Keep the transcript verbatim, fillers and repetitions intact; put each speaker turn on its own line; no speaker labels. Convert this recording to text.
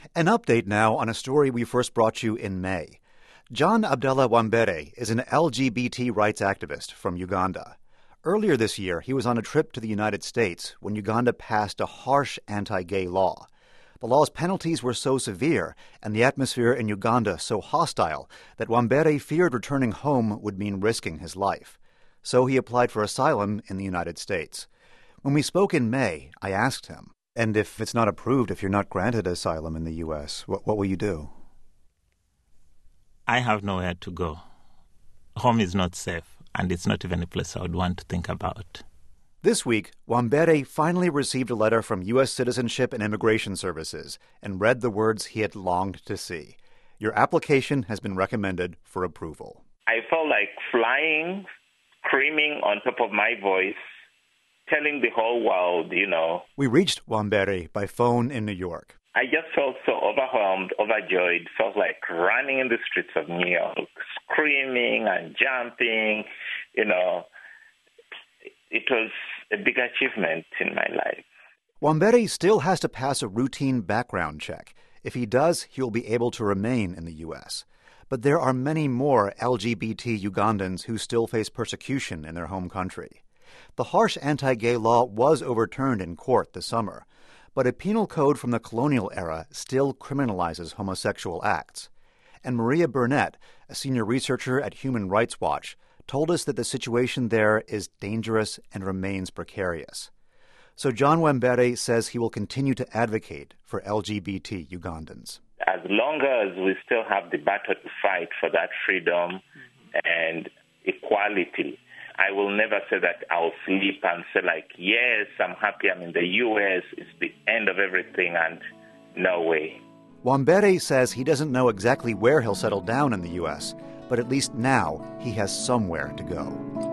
An update now on a story we first brought you in May. John Abdallah Wambere is an L G B T rights activist from Uganda. Earlier this year, he was on a trip to the United States when Uganda passed a harsh anti-gay law. The law's penalties were so severe and the atmosphere in Uganda so hostile that Wambere feared returning home would mean risking his life. So he applied for asylum in the United States. When we spoke in May, I asked him, and if it's not approved, if you're not granted asylum in the U S, what, what will you do?
I have nowhere to go. Home is not safe, and it's not even a place I would want to think about.
This week, Wambere finally received a letter from U S Citizenship and Immigration Services and read the words he had longed to see. Your application has been recommended for approval.
I felt like flying, screaming on top of my voice, telling the whole world, you know.
We reached Wambere by phone in New York.
I just felt so overwhelmed, overjoyed, felt like running in the streets of New York, screaming and jumping, you know. It was a big achievement in my life.
Wambere still has to pass a routine background check. If he does, he'll be able to remain in the U S. But there are many more L G B T Ugandans who still face persecution in their home country. The harsh anti-gay law was overturned in court this summer, but a penal code from the colonial era still criminalizes homosexual acts. And Maria Burnett, a senior researcher at Human Rights Watch, told us that the situation there is dangerous and remains precarious. So John Wambere says he will continue to advocate for L G B T Ugandans.
As long as we still have the battle to fight for that freedom and equality, I will never say that I'll sleep and say like, yes, I'm happy I'm in the U S, it's the end of everything, and no way.
Wambere says he doesn't know exactly where he'll settle down in the U S, but at least now he has somewhere to go.